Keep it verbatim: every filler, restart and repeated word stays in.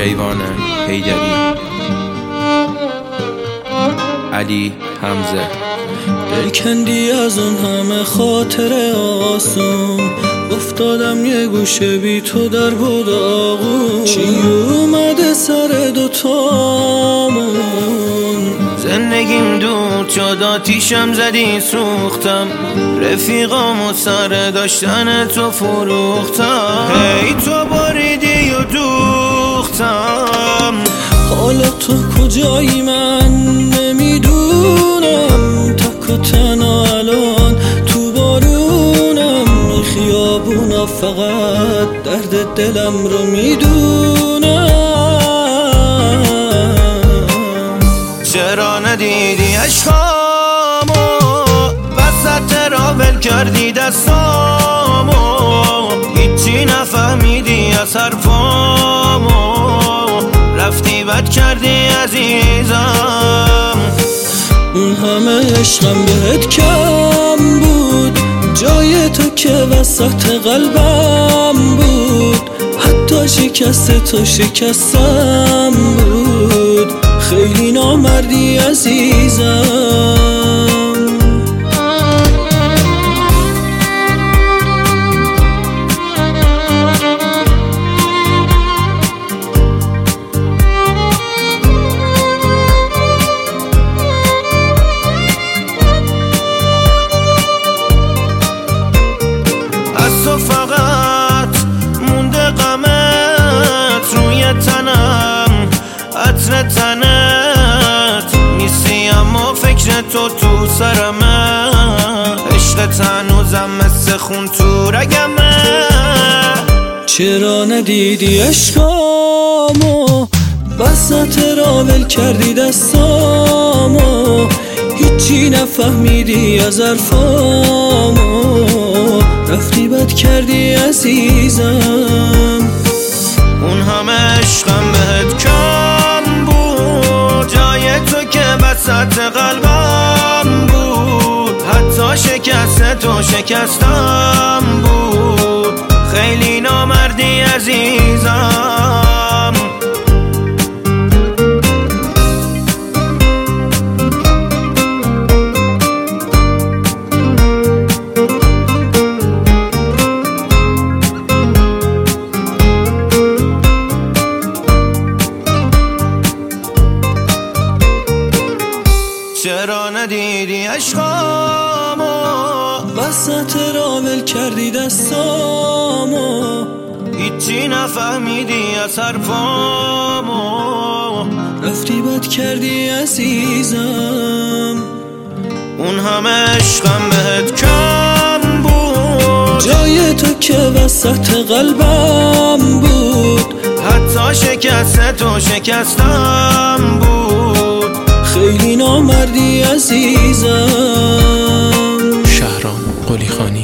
کیوان حیدری، علی حمزه. دل کندی از اون همه خاطر آسون، افتادم یه گوشه بی تو در بود آغون. چی اومده سر دوتامون؟ زندگیم دود شد، آتیشم زدی سوختم، رفیقامو سر داشتن تو فروختم. هی تو باریدی و دوختم. حالا تو کجایی من نمیدونم، تک و تنها الان تو بارونم. خیابونا فقط درد دلم رو میدونم. چرا ندیدی عشقامو، وسط راول کردی دستامو، هیچی نفهمیدی از حرفامو، رفتی بد کردی عزیزم. اون همه عشقم بهت کم بود، جای تو که وسط قلبم بود. حتی شکست تو شکستم بود، خیلی نامردی عزیزم. فقط مونده غمت روی تنم، عطر تنت نیستی اما فکر تو تو سرمه. عشقت هنوزم مثل خون تو رگمه. چرا ندیدی عشقامو، وسط راول کردی دستامو، هیچی نفهمیدی از حرفامو، رفتی بد کردی عزیزم. اون همه عشقم بهت کم بود، جای تو که وسط قلبم بود. حتی شکست تو شکستم بود، خیلی نامردی عزیزم. چرا ندیدی عشقامو، وسط راول کردی دستامو، هیچی نفهمیدی از حرفامو، رفتی بد کردی عزیزم. اون همه عشقم بهت کم بود، جای تو که وسط قلبم بود. حتی شکست تو شکستم بود، خیلی نامردی عزیزم. شهرام قلی خانی.